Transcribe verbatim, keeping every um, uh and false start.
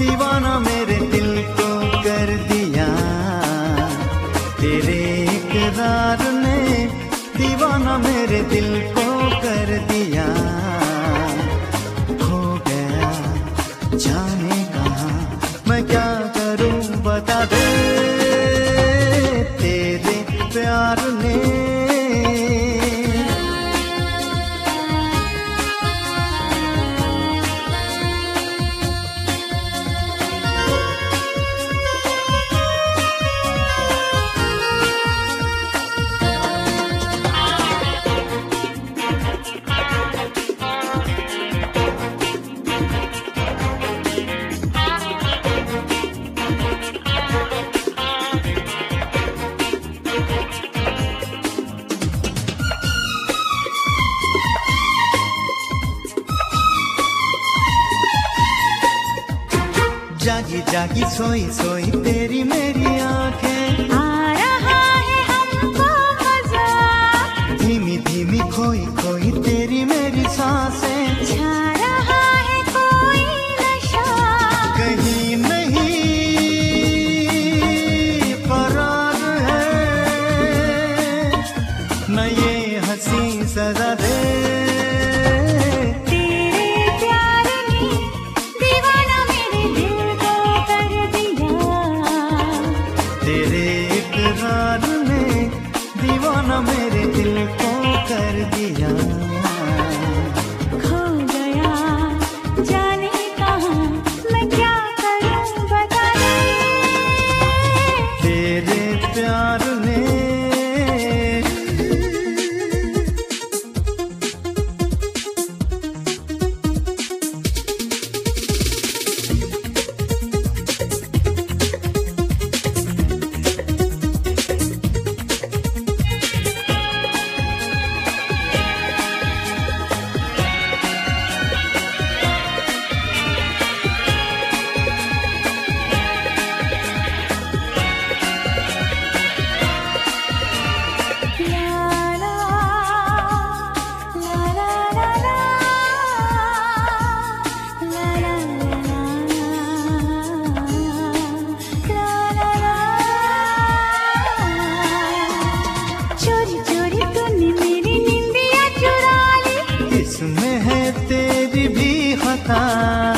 दीवाना मेरे दिल को कर दिया। तेरे इकरार ने दीवाना मेरे दिल को कर दिया। खो गया जाने कहाँ, मैं क्या करूं बता दे। तेरे प्यार ने जागी जागी सोई सोई तेरी मेरी आंखें, आ रहा है हमको मजा। धीमी धीमी खोई खोई तेरी मेरी सांसें, छा रहा है कोई नशा। कहीं नहीं करार है न ये हंसी सजा दे। तेरे इकरार ने दीवाना मेरे दिल को कर दिया। खो गया जाने कहाँ, मैं क्या करूं बता दे। तेरे प्यार ने इसमें है तेरी भी खता।